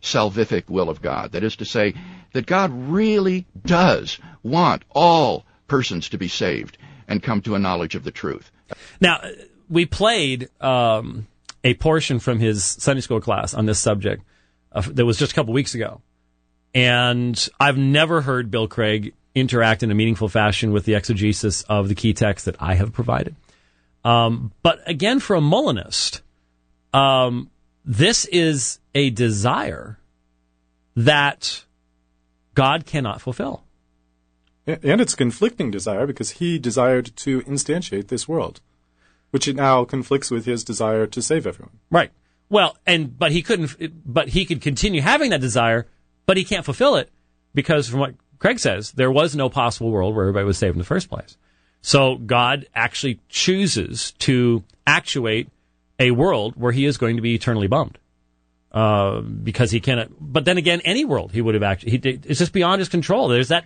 salvific will of God. That is to say, that God really does want all persons to be saved and come to a knowledge of the truth. Now, we played a portion from his Sunday school class on this subject that was just a couple weeks ago. And I've never heard Bill Craig interact in a meaningful fashion with the exegesis of the key text that I have provided. But again, for a Molinist, this is a desire that God cannot fulfill. And it's a conflicting desire, because he desired to instantiate this world, which it now conflicts with his desire to save everyone. Right. Well, but he could continue having that desire, but he can't fulfill it, because from what Craig says, there was no possible world where everybody was saved in the first place. So God actually chooses to actuate a world where he is going to be eternally bummed. Because he cannot, but then again, any world he would have it's just beyond his control. There's that,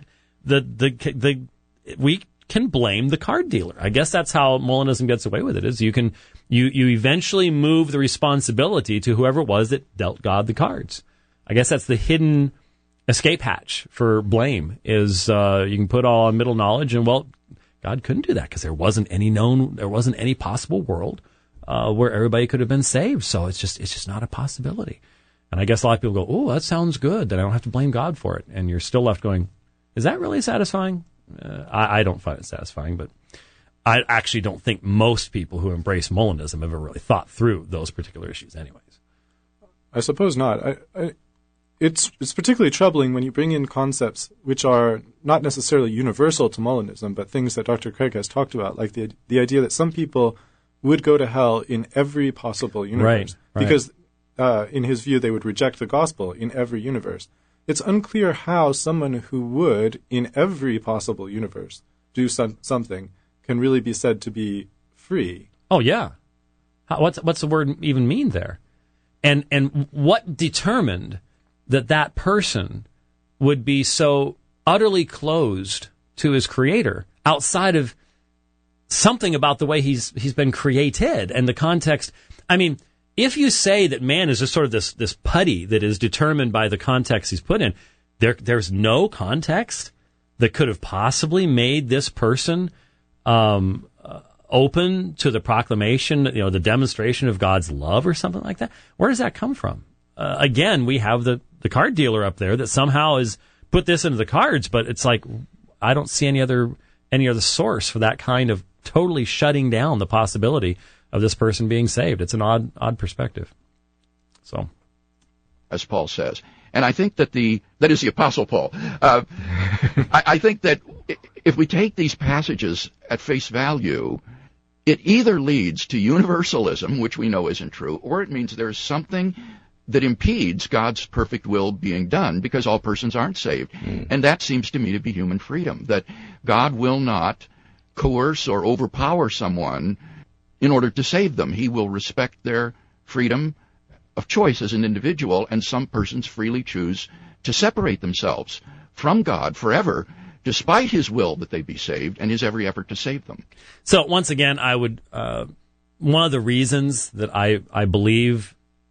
we can blame the card dealer. I guess that's how Molinism gets away with it, is you eventually move the responsibility to whoever it was that dealt God the cards. I guess that's the hidden escape hatch for blame, is, you can put all on middle knowledge, and well, God couldn't do that because there wasn't any possible world where everybody could have been saved. So it's just not a possibility. And I guess a lot of people go, oh, that sounds good, that I don't have to blame God for it. And you're still left going, is that really satisfying? I don't find it satisfying, but I actually don't think most people who embrace Molinism have ever really thought through those particular issues anyways. I suppose not. It's particularly troubling when you bring in concepts which are not necessarily universal to Molinism, but things that Dr. Craig has talked about, like the idea that some people would go to hell in every possible universe. Right. Because in his view, they would reject the gospel in every universe. It's unclear how someone who would, in every possible universe, do something can really be said to be free. Oh, yeah. What's the word even mean there? And what determined that person would be so utterly closed to his creator outside of something about the way he's been created and the context? I mean, if you say that man is just sort of this putty that is determined by the context he's put in, there's no context that could have possibly made this person open to the proclamation, the demonstration of God's love or something like that. Where does that come from? Again, we have the card dealer up there that somehow has put this into the cards, but it's like I don't see any other source for that kind of totally shutting down the possibility of this person being saved. It's an odd perspective. So, as Paul says, and I think that is the Apostle Paul. I think that if we take these passages at face value, it either leads to universalism, which we know isn't true, or it means there's something that impedes God's perfect will being done because all persons aren't saved. And that seems to me to be human freedom, that God will not coerce or overpower someone in order to save them. He will respect their freedom of choice as an individual, and some persons freely choose to separate themselves from God forever, despite his will that they be saved and his every effort to save them. So once again, I would one of the reasons that I believe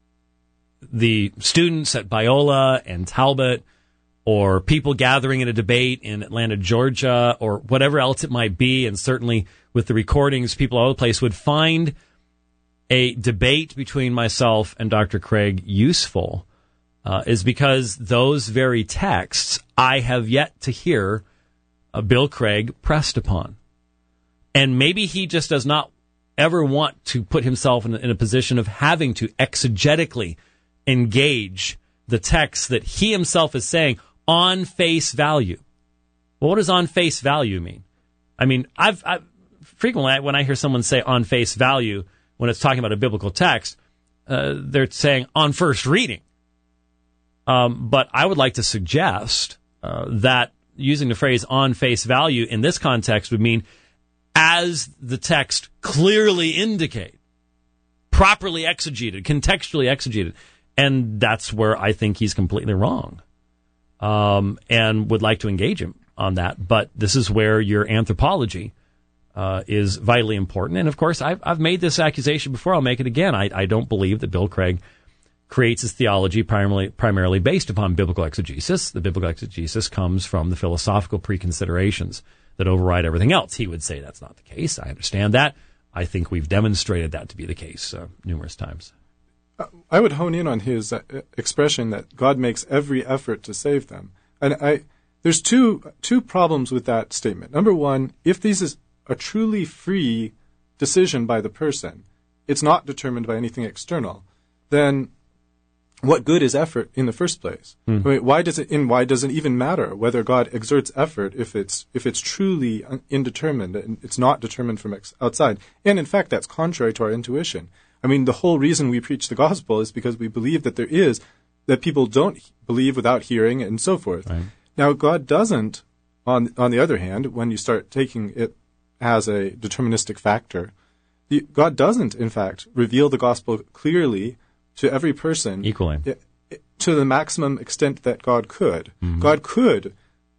the students at Biola and Talbot, or people gathering in a debate in Atlanta, Georgia, or whatever else it might be, and certainly with the recordings, people all over the place would find a debate between myself and Dr. Craig useful, is because those very texts I have yet to hear Bill Craig pressed upon. And maybe he just does not ever want to put himself in a position of having to exegetically engage the text that he himself is saying on face value. Well, what does on face value mean? I mean, I've frequently, when I hear someone say on face value, when it's talking about a biblical text, they're saying on first reading. But I would like to suggest that using the phrase on face value in this context would mean as the text clearly indicate, properly exegeted, contextually exegeted. And that's where I think he's completely wrong, and would like to engage him on that. But this is where your anthropology is vitally important. And, of course, I've made this accusation before. I'll make it again. I don't believe that Bill Craig creates his theology primarily based upon biblical exegesis. The biblical exegesis comes from the philosophical preconsiderations that override everything else. He would say that's not the case. I understand that. I think we've demonstrated that to be the case numerous times. I would hone in on his expression that God makes every effort to save them. And there's two problems with that statement. Number one, if this is a truly free decision by the person, it's not determined by anything external, then what good is effort in the first place? I mean, why does it even matter whether God exerts effort if it's truly indeterminate and it's not determined from outside? And in fact, that's contrary to our intuition. I mean, the whole reason we preach the gospel is because we believe that people don't believe without hearing and so forth. Right. Now, God doesn't, on the other hand, when you start taking it as a deterministic factor, God doesn't, in fact, reveal the gospel clearly to every person equally to the maximum extent that God could. God could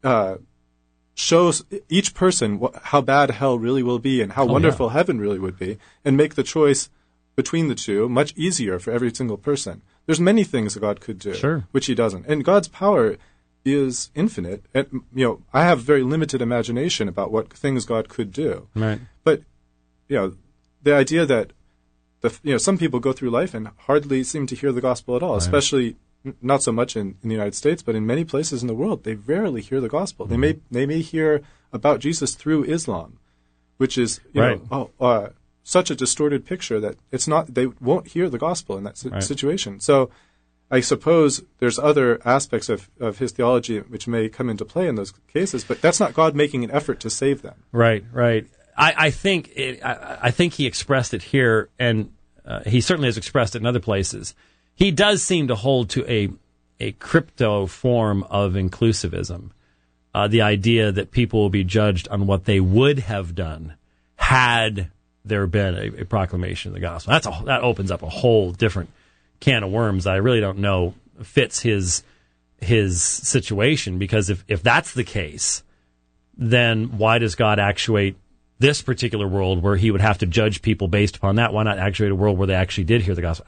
show each person how bad hell really will be and how wonderful heaven really would be, and make the choice between the two much easier for every single person. There's many things that God could do, which he doesn't. And God's power is infinite. And, I have very limited imagination about what things God could do. Right. But, the idea that some people go through life and hardly seem to hear the gospel at all, especially not so much in the United States, but in many places in the world, they rarely hear the gospel. They may hear about Jesus through Islam, which is such a distorted picture that they won't hear the gospel in that situation. So I suppose there's other aspects of his theology which may come into play in those cases, but that's not God making an effort to save them. Right. I think he expressed it here, and he certainly has expressed it in other places. He does seem to hold to a crypto form of inclusivism, the idea that people will be judged on what they would have done had there been a proclamation of the gospel. That opens up a whole different can of worms that I really don't know fits his situation, because if that's the case, then why does God actuate this particular world where he would have to judge people based upon that? Why not actuate a world where they actually did hear the gospel?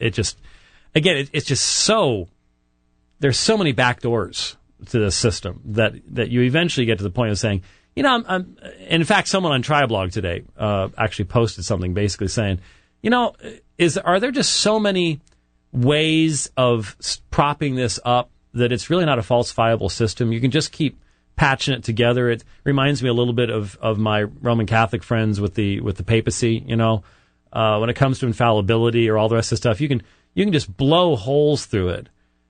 It's just so, there's so many back doors to this system that you eventually get to the point of saying, in fact, someone on Triblog today actually posted something basically saying, are there just so many ways of propping this up that it's really not a falsifiable system? You can just keep patching it together. It reminds me a little bit of my Roman Catholic friends with the papacy. When it comes to infallibility or all the rest of the stuff, you can just blow holes through it,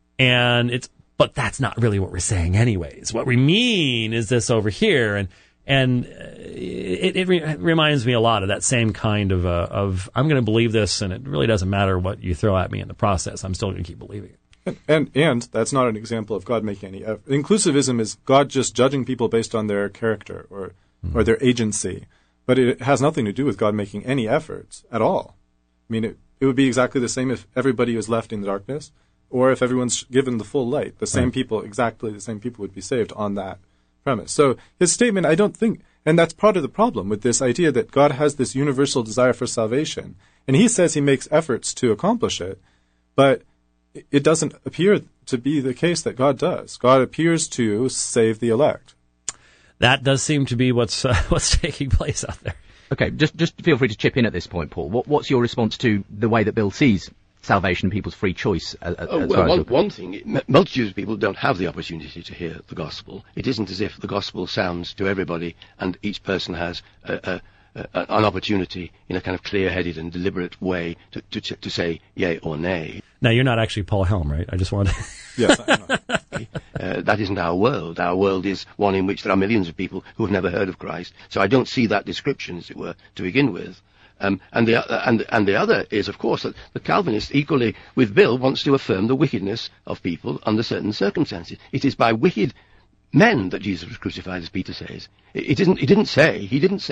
but that's not really what we're saying anyways. What we mean is this over here, and it reminds me a lot of that same kind of I'm going to believe this, and it really doesn't matter what you throw at me in the process. I'm still going to keep believing it. And that's not an example of God making any effort. Inclusivism is God just judging people based on their character or their agency, but it has nothing to do with God making any efforts at all. I mean, it would be exactly the same if everybody was left in the darkness, or if everyone's given the full light. Exactly the same people would be saved on that premise. So his statement, I don't think, and that's part of the problem with this idea that God has this universal desire for salvation, and he says he makes efforts to accomplish it, but it doesn't appear to be the case that God does. God appears to save the elect. That does seem to be what's taking place out there. Okay, just feel free to chip in at this point, Paul. What's your response to the way that Bill sees salvation and people's free choice? One thing, multitudes of people don't have the opportunity to hear the gospel. It isn't as if the gospel sounds to everybody and each person has an opportunity in a kind of clear-headed and deliberate way to say yay or nay. Now, you're not actually Paul Helm, right? I just wanted to... Yes, I know. That isn't our world. Our world is one in which there are millions of people who have never heard of Christ. So I don't see that description, as it were, to begin with. And the other is, of course, that the Calvinist, equally with Bill, wants to affirm the wickedness of people under certain circumstances. It is by wicked men that Jesus was crucified, as Peter says. He didn't say,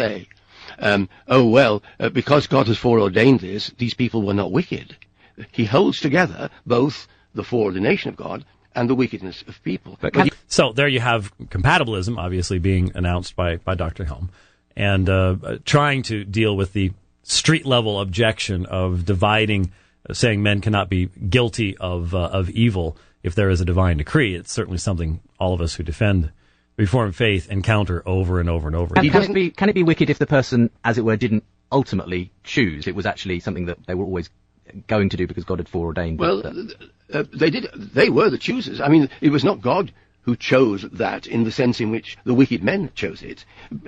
because God has foreordained this, these people were not wicked. He holds together both the foreordination of God and the wickedness of people. So there you have compatibilism, obviously being announced by Dr. Helm, and trying to deal with the street-level objection of dividing saying men cannot be guilty of evil if there is a divine decree. It's certainly something all of us who defend Reformed faith encounter over and over and over again. Can it be wicked if the person, as it were, didn't ultimately choose? It was actually something that they were always going to do because God had foreordained. Well, they did. They were the choosers. I mean, it was not God who chose that in the sense in which the wicked men chose it.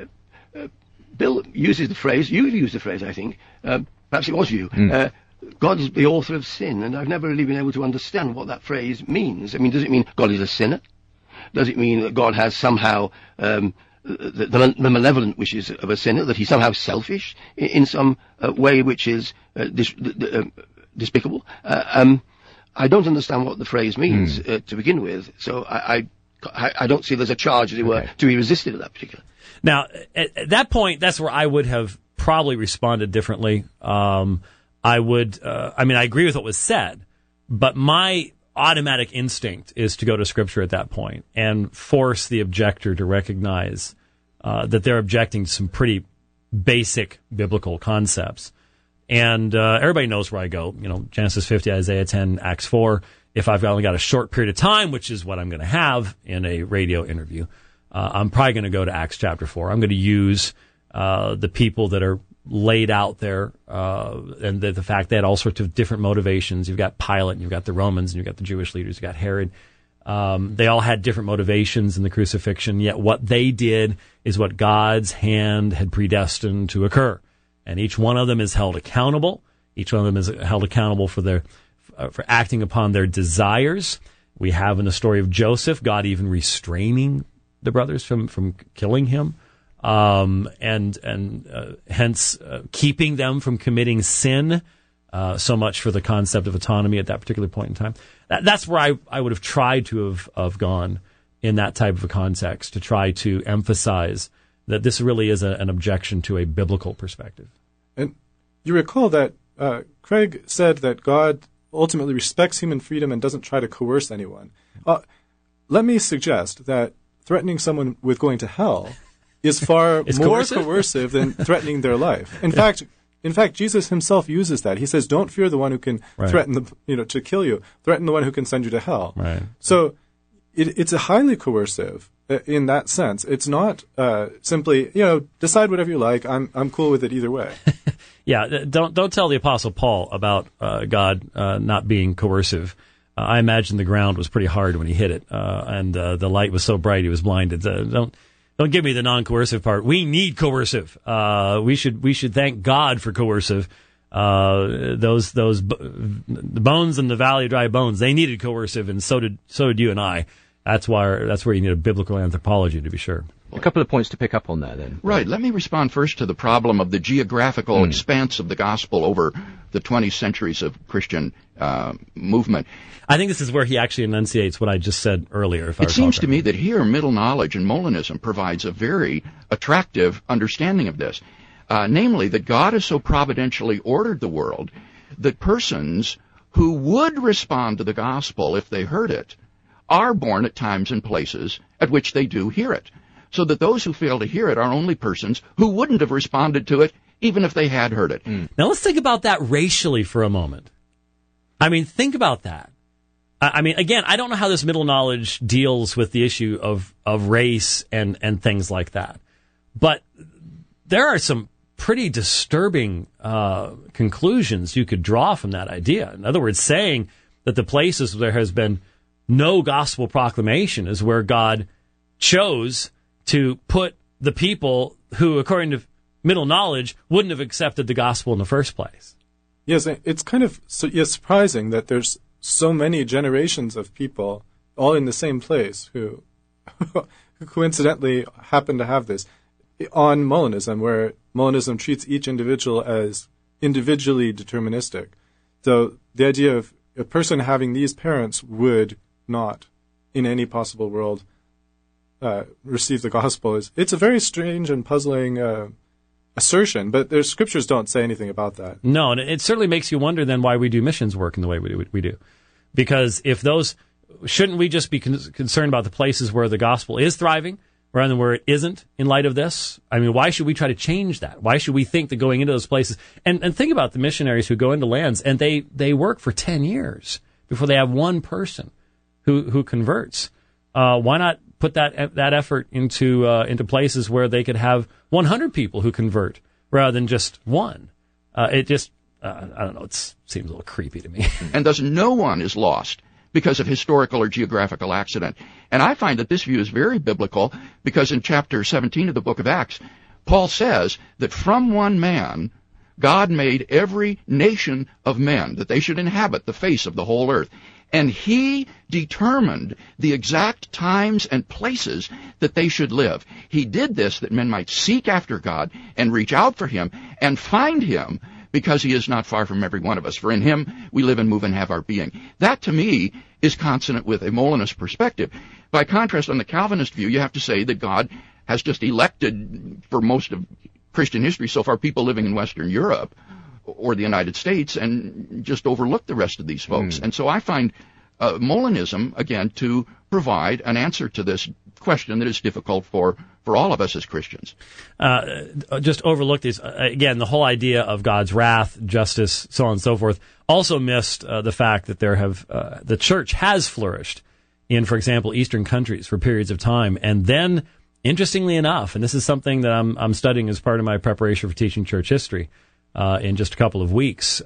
Bill uses the phrase, you used the phrase, I think, perhaps it was you, God is the author of sin, and I've never really been able to understand what that phrase means. I mean, does it mean God is a sinner? Does it mean that God has somehow the malevolent wishes of a sinner, that he's somehow selfish in some way which is despicable? I don't understand what the phrase means to begin with, so I don't see there's a charge, as it were, to be resisted at that particular. Now, at that point, that's where I would have probably responded differently. I agree with what was said, but my automatic instinct is to go to Scripture at that point and force the objector to recognize that they're objecting to some pretty basic biblical concepts. And everybody knows where I go. You know, Genesis 50, Isaiah 10, Acts 4. If I've only got a short period of time, which is what I'm going to have in a radio interview, I'm probably going to go to Acts chapter 4. I'm going to use the people that are laid out there, and the fact they had all sorts of different motivations. You've got Pilate, and you've got the Romans, and you've got the Jewish leaders, you've got Herod. They all had different motivations in the crucifixion, yet what they did is what God's hand had predestined to occur. And each one of them is held accountable. Each one of them is held accountable for acting upon their desires. We have in the story of Joseph, God even restraining the brothers from killing him. Hence keeping them from committing sin, so much for the concept of autonomy at that particular point in time. That's where I would have tried to have gone in that type of a context, to try to emphasize that this really is an objection to a biblical perspective. And you recall that Craig said that God ultimately respects human freedom and doesn't try to coerce anyone. Let me suggest that threatening someone with going to hell is far more coercive than threatening their life. In fact, Jesus himself uses that. He says, "Don't fear the one who can threaten to kill you. Threaten the one who can send you to hell." Right. So it's a highly coercive in that sense. It's not simply decide whatever you like. I'm cool with it either way. Yeah. Don't tell the Apostle Paul about God not being coercive. I imagine the ground was pretty hard when he hit it, and the light was so bright he was blinded. Don't give me the non-coercive part. We need coercive. We should thank God for coercive. The bones in the valley of dry bones, they needed coercive, and so did you and I. That's where you need a biblical anthropology, to be sure. A couple of points to pick up on there, then. Right. Let me respond first to the problem of the geographical expanse of the gospel over the 20 centuries of Christian movement. I think this is where he actually enunciates what I just said earlier. It seems to me that here middle knowledge and Molinism provides a very attractive understanding of this. Namely, that God has so providentially ordered the world that persons who would respond to the gospel if they heard it are born at times and places at which they do hear it. So that those who fail to hear it are only persons who wouldn't have responded to it even if they had heard it. Now let's think about that racially for a moment. I mean, think about that. I mean, again, I don't know how this middle knowledge deals with the issue of race and things like that. But there are some pretty disturbing conclusions you could draw from that idea. In other words, saying that the places where there has been no gospel proclamation is where God chose to put the people who, according to middle knowledge, wouldn't have accepted the gospel in the first place. Yes, it's kind of surprising that there's so many generations of people all in the same place who coincidentally happen to have this. On Molinism, where Molinism treats each individual as individually deterministic. So the idea of a person having these parents would not, in any possible world, receive the gospel. It's a very strange and puzzling assertion, but the scriptures don't say anything about that. No, and it certainly makes you wonder then why we do missions work in the way we do. Because if those, shouldn't we just be concerned about the places where the gospel is thriving, rather than where it isn't in light of this? I mean, why should we try to change that? Why should we think that going into those places, and think about the missionaries who go into lands and they work for 10 years before they have one person who converts. Why not put that effort into places where they could have 100 people who convert rather than just one? I don't know, it seems a little creepy to me. And thus no one is lost because of historical or geographical accident. And I find that this view is very biblical because in chapter 17 of the book of Acts, Paul says that from one man, God made every nation of men, that they should inhabit the face of the whole earth. And he determined the exact times and places that they should live. He did this that men might seek after God and reach out for him and find him, because he is not far from every one of us. For in him we live and move and have our being. That, to me, is consonant with a Molinist perspective. By contrast, on the Calvinist view, you have to say that God has just elected, for most of Christian history so far, people living in Western Europe or the United States, and just overlooked the rest of these folks. And so I find Molinism, again, to provide an answer to this question that is difficult for all of us as Christians. Just overlooked these. Again, the whole idea of God's wrath, justice, so on and so forth, also missed the fact that the church has flourished in, for example, Eastern countries for periods of time. And then, interestingly enough, and this is something that I'm studying as part of my preparation for teaching church history in just a couple of weeks,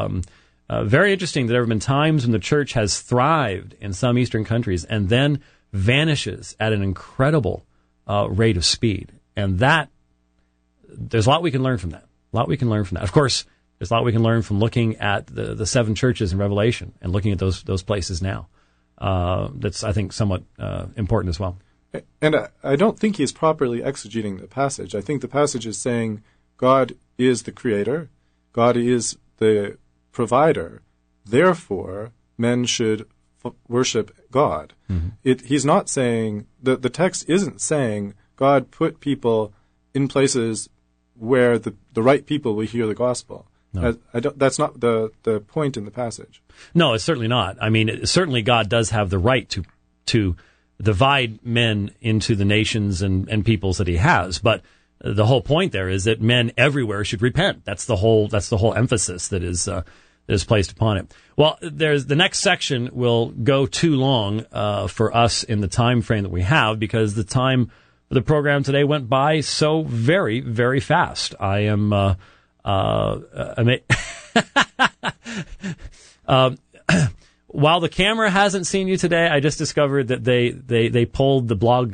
very interesting that there have been times when the church has thrived in some Eastern countries and then vanishes at an incredible rate of speed. And there's a lot we can learn from that. Of course, there's a lot we can learn from looking at the 7 churches in Revelation and looking at those places now. That's, I think, somewhat important as well. And I don't think he's properly exegeting the passage. I think the passage is saying God is the creator, God is the provider, therefore men should worship God. Mm-hmm. He's not saying, the text isn't saying God put people in places where the right people will hear the gospel. No. That's not the point in the passage. No, it's certainly not. I mean, certainly God does have the right to divide men into the nations and peoples that he has, but the whole point there is that men everywhere should repent. That's the whole emphasis that is placed upon it. Well, the next section will go too long for us in the time frame that we have, because the time of the program today went by so very, very fast. I am while the camera hasn't seen you today, I just discovered that they pulled the blog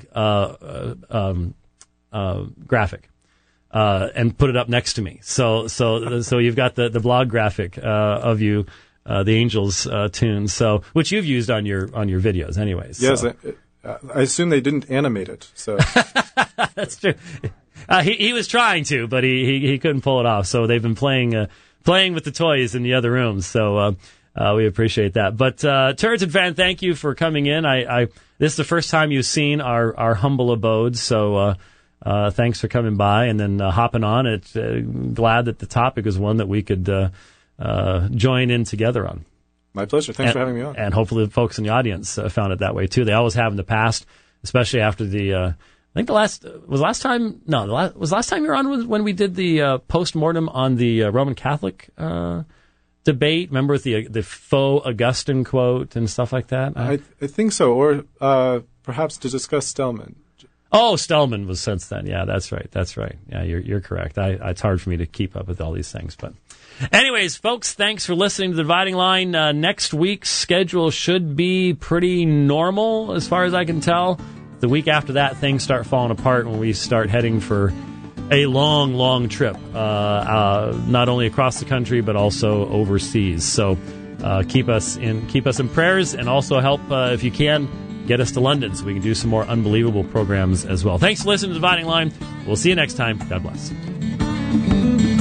graphic and put it up next to me. So you've got the blog graphic of you, the Angels tune, so which you've used on your videos, anyways. Yes, so. I assume they didn't animate it. So that's true. He was trying to, but he couldn't pull it off. So they've been playing with the toys in the other rooms. So we appreciate that. But Turretin fan, thank you for coming in. This is the first time you've seen our humble abode. So thanks for coming by and then hopping on. It's glad that the topic is one that we could join in together on. My pleasure. Thanks for having me on. And hopefully the folks in the audience found it that way too. They always have in the past, especially after the. I think last time you were on when we did the post-mortem on the Roman Catholic debate. Remember with the faux Augustine quote and stuff like that? I think so, or perhaps to discuss Stellman. Oh, Stellman was since then. Yeah, that's right. Yeah, you're correct. It's hard for me to keep up with all these things. But anyways, folks, thanks for listening to The Dividing Line. Next week's schedule should be pretty normal as far as I can tell. The week after that, things start falling apart when we start heading for a long, long trip, not only across the country but also overseas. So keep us in prayers, and also help if you can get us to London so we can do some more unbelievable programs as well. Thanks for listening to The Dividing Line. We'll see you next time. God bless.